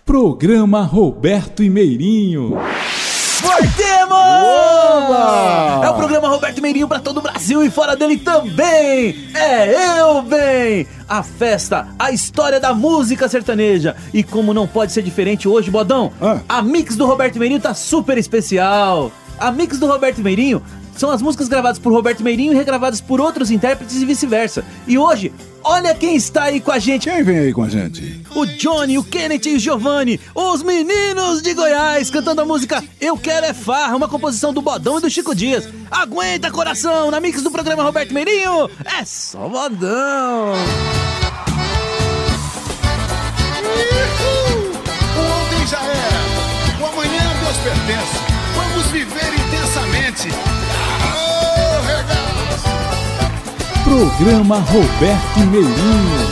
Programa Roberto e Meirinho. Voltemos! Oba! É o programa Roberto e Meirinho pra todo o Brasil e fora dele também. É Eu Bem, a festa, a história da música sertaneja. E como não pode ser diferente hoje, Bodão, a mix do Roberto e Meirinho tá super especial. A mix do Roberto e Meirinho são as músicas gravadas por Roberto Meirinho e regravadas por outros intérpretes e vice-versa. E hoje, olha quem está aí com a gente. Quem vem aí com a gente? O Johnny, o Kenneth e o Giovanni, os meninos de Goiás, cantando a música Eu Quero É Farra, uma composição do Bodão e do Chico Dias. Aguenta, coração, na mix do programa Roberto Meirinho, é só Bodão. O ontem já era, o amanhã a Deus pertence. Vamos viver intensamente. Programa Roberto e Meirinho.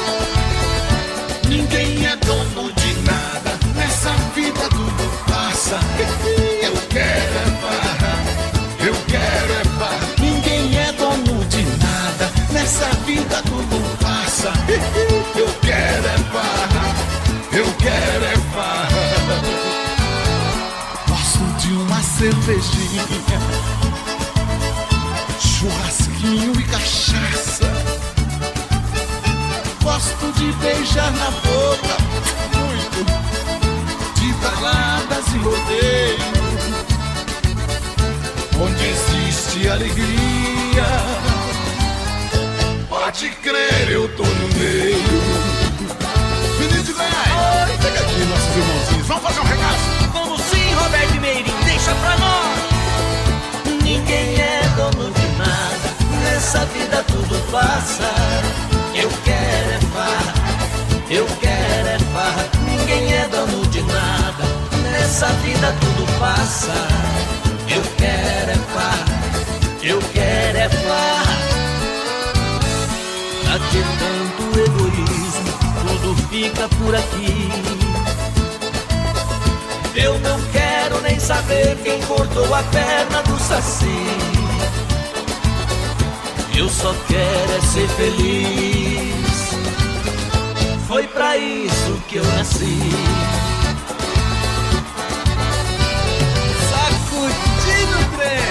Ninguém é dono de nada, nessa vida tudo passa. Eu quero é farra, eu quero é farra. Ninguém é dono de nada, nessa vida tudo passa. Eu quero é farra, eu quero é farra. Gosto de uma cervejinha, churrasquinho e cachaça. Gosto de beijar na boca, muito, de baladas e rodeio, onde existe alegria. Pode crer, eu tô no meio. Menino de Goiás, pega aqui nossos irmãozinhos, vamos fazer um regaço. Vamos sim, Roberto Meirinho, deixa pra nós. Ninguém é dono de nada, nessa vida tudo passa. Eu quero é farra, eu quero é farra. Ninguém é dono de nada, nessa vida tudo passa. Eu quero é farra, eu quero é farra. Pra que tanto egoísmo, tudo fica por aqui. Eu não quero nem saber quem cortou a perna do Saci. Eu só quero é ser feliz. Foi pra isso que eu nasci. Sacudindo o trem.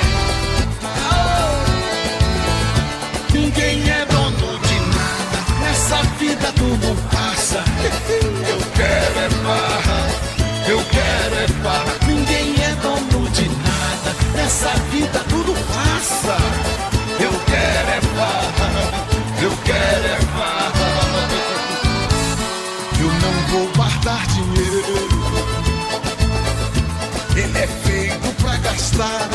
Ninguém é dono de nada, nessa vida tudo passa. Eu quero é farra, eu quero é farra. Ninguém é dono de nada, nessa vida tudo passa. Eu quero é farra, eu quero é farra. Eu não vou guardar dinheiro, ele é feito pra gastar.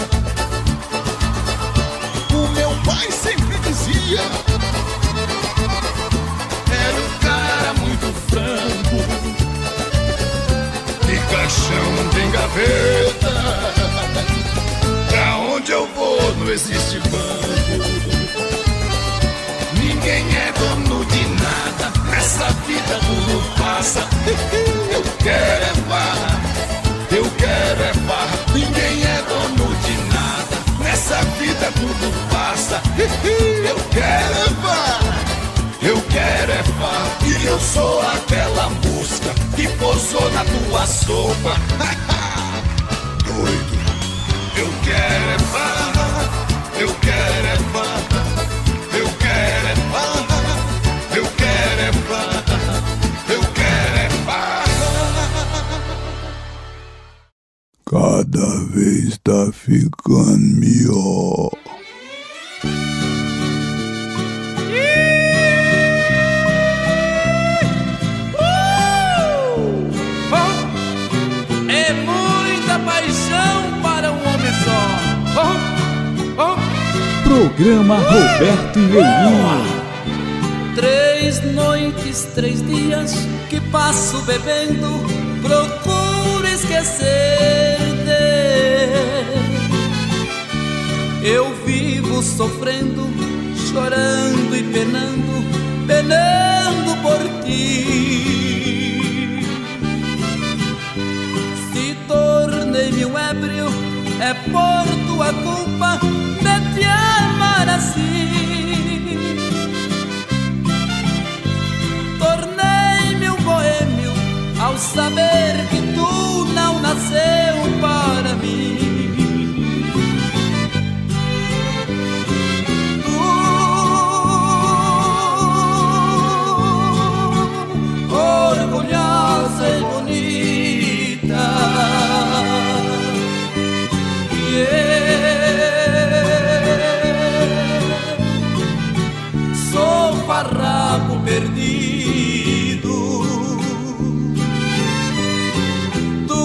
O meu pai sempre dizia, era um cara muito franco. E caixão não tem gaveta, pra onde eu vou não existe banco. Ninguém é dono de nada, nessa vida tudo passa. Eu quero é farra, eu quero é farra. Ninguém é dono de nada, nessa vida tudo passa. Eu quero é farra, eu quero é farra. E eu sou aquela mosca que pousou na tua sopa. Doido, eu quero é farra, eu quero é farra. Eu quero é farra, eu quero é farra, eu quero é farra. Cada vez tá ficando melhor. É muita paixão para um homem só. Programa Roberto e Meirinho. 3 noites, 3 dias que passo bebendo, procuro esquecer-te. Eu vivo sofrendo, chorando e penando, penando por ti. Se tornei-me um ébrio, é por tua culpa de te amar assim. Tornei-me um boêmio ao saber que tu não nasceu para mim. Tu, orgulhosa e bonita, sou farrapo perdido. Tu,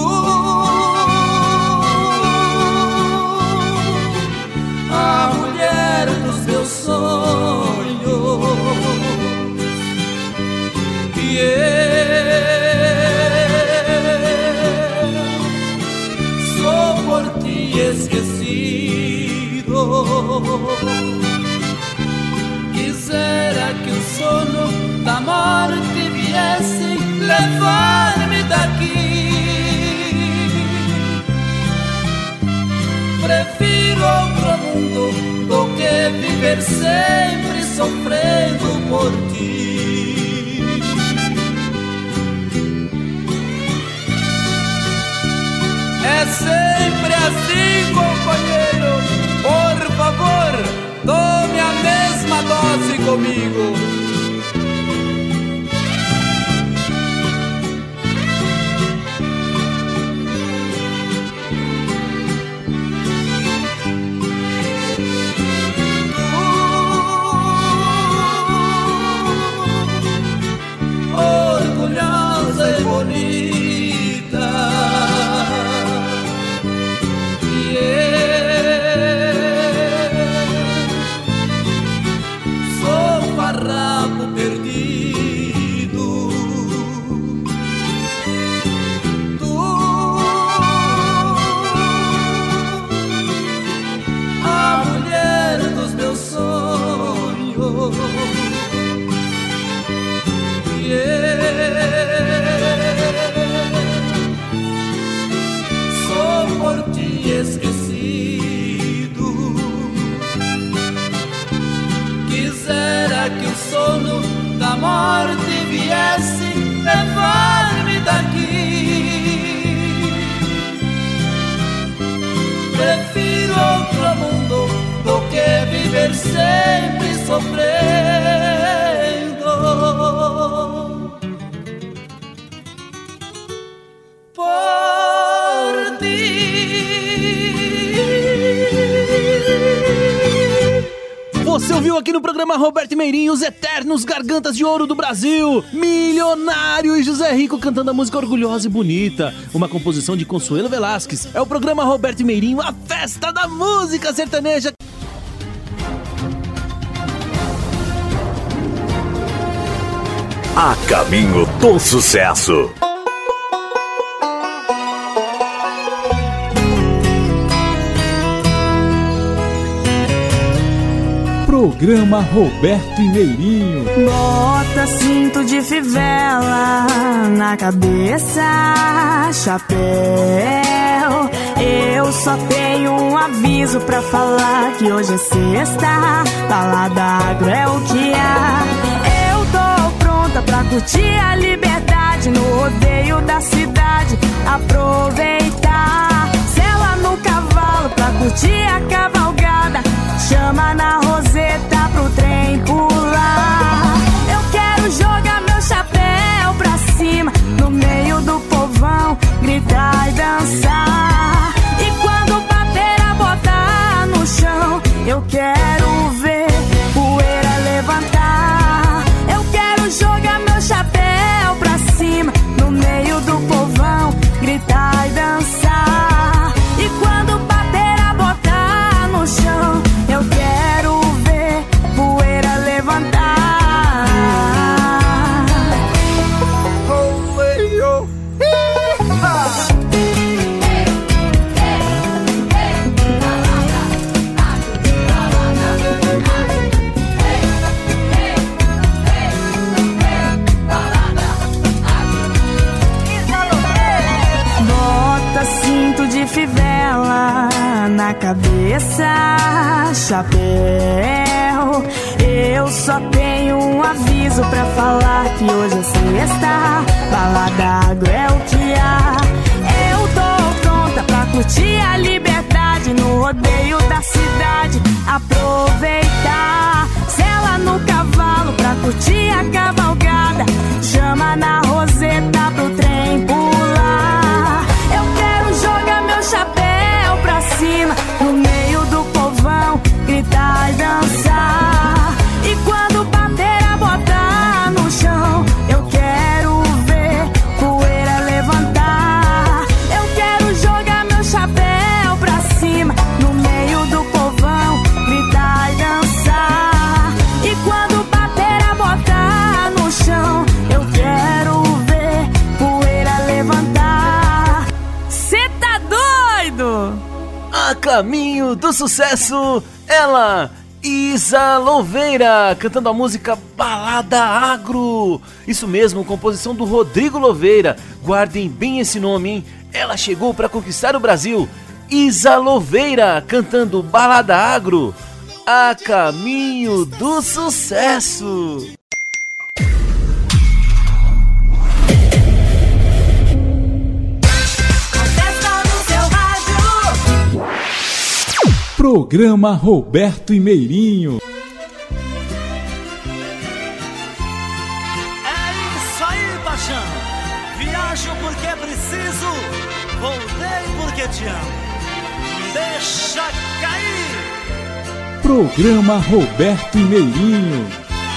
a mulher dos meus sonhos, e eu sou por ti esquecido. Quisera que o sono da morte viesse levar-me daqui. Prefiro outro mundo do que viver sempre sofrendo por ti. É sempre assim, companheiro. Por favor, tome a mesma dose comigo. Orgulhosa e bonita, e sou farrapo perdido. Tu, a mulher dos meus sonhos, e sou por ti esquecido. Quisera que o sono da morte viesse levar-me daqui. Prefiro outro mundo do que viver sempre sofrendo por ti. Você ouviu aqui no programa Roberto Meirinho os eternos Gargantas de Ouro do Brasil, Milionário e José Rico cantando a música Orgulhosa e Bonita, uma composição de Consuelo Velasquez. É o programa Roberto Meirinho, a festa da música sertaneja. A caminho do sucesso. Programa Roberto e Meirinho. Bota cinto de fivela na cabeça, chapéu. Eu só tenho um aviso pra falar, que hoje é sexta, balada agro é o que há. Eu tô pronta pra curtir a liberdade no rodeio da cidade, aproveitar. Sela no cavalo pra curtir a cavalgada, chama na roseta pro trem pular. Eu quero jogar meu chapéu pra cima, no meio do povão, gritar e dançar. E quando bater a bota no chão, eu quero ver poeira levantar. Eu quero jogar meu chapéu pra cima, no meio do povão, gritar e dançar. E quando bater a bota no chão, eu quero ver poeira levantar. Bota cinto de fivela na cabeça, chapéu. Eu só tenho um aviso pra falar, que hoje é sexta, balada agro é o que há. Eu tô pronta pra curtir a liberdade no rodeio da cidade, aproveitar. Sela no cavalo pra curtir a cavalgada, chama na roseta pro trem pular. Eu quero jogar meu chapéu pra cima, no meio do povão, gritar e dançar. E quando bater a bota no chão, eu quero ver poeira levantar. Eu quero jogar meu chapéu pra cima, no meio do povão, gritar e dançar. E quando bater a bota no chão, eu quero ver poeira levantar. Cê tá doido? A caminho do sucesso, ela, Isa Louveira, cantando a música Balada Agro. Isso mesmo, composição do Rodrigo Louveira. Guardem bem esse nome, hein? Ela chegou para conquistar o Brasil. Isa Louveira, cantando Balada Agro, a caminho do sucesso. Programa Roberto e Meirinho. É isso aí, paixão. Viajo porque preciso, voltei porque te amo. Deixa cair. Programa Roberto e Meirinho.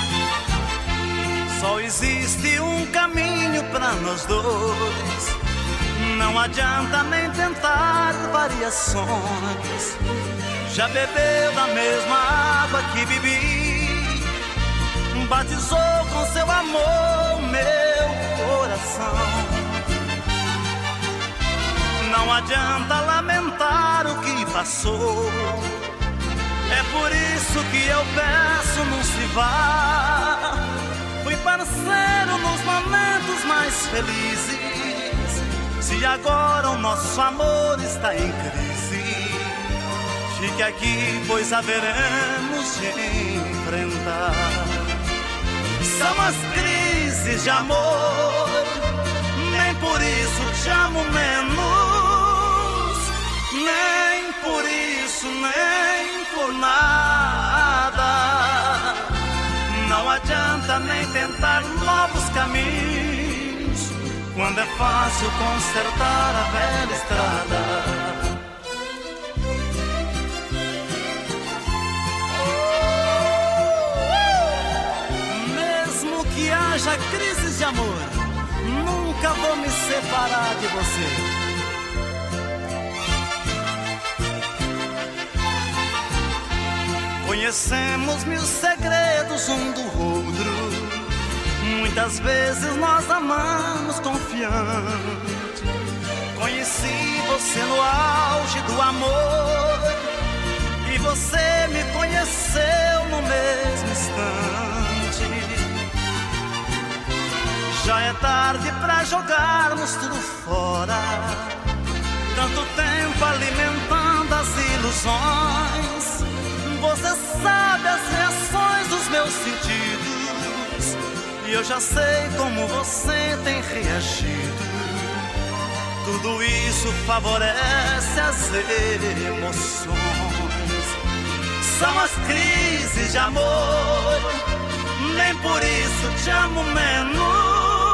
Só existe um caminho pra nós dois. Não adianta nem tentar variações. Já bebeu da mesma água que bebi, batizou com seu amor meu coração. Não adianta lamentar o que passou. É por isso que eu peço, não se vá. Fui parceiro nos momentos mais felizes. Se agora o nosso amor está em crise, fique aqui, pois haveremos de enfrentar. São as crises de amor, nem por isso te amo menos, nem por isso, nem por nada. Não adianta nem tentar novos caminhos, quando é fácil consertar a velha estrada. Que haja crises de amor, nunca vou me separar de você. Conhecemos mil segredos um do outro. Muitas vezes nós amamos confiante. Conheci você no auge do amor, e você me conheceu no mesmo instante. Já é tarde pra jogarmos tudo fora, tanto tempo alimentando as ilusões. Você sabe as reações dos meus sentidos, e eu já sei como você tem reagido. Tudo isso favorece as emoções. São as crises de amor, nem por isso te amo menos,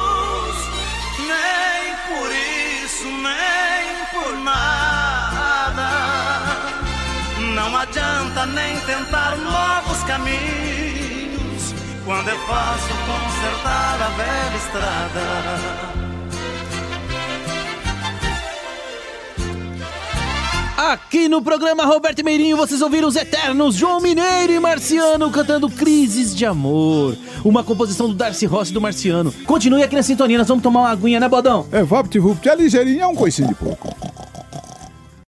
nem por isso, nem por nada. Não adianta nem tentar novos caminhos, quando é fácil consertar a velha estrada. Aqui no programa Roberto e Meirinho vocês ouviram os eternos João Mineiro e Marciano cantando Crises de Amor, uma composição do Darcy Rossi do Marciano. Continue aqui na sintonia, nós vamos tomar uma aguinha, né, Bodão? É, VaptVupt, é ligeirinho, é um coicinho de pouco.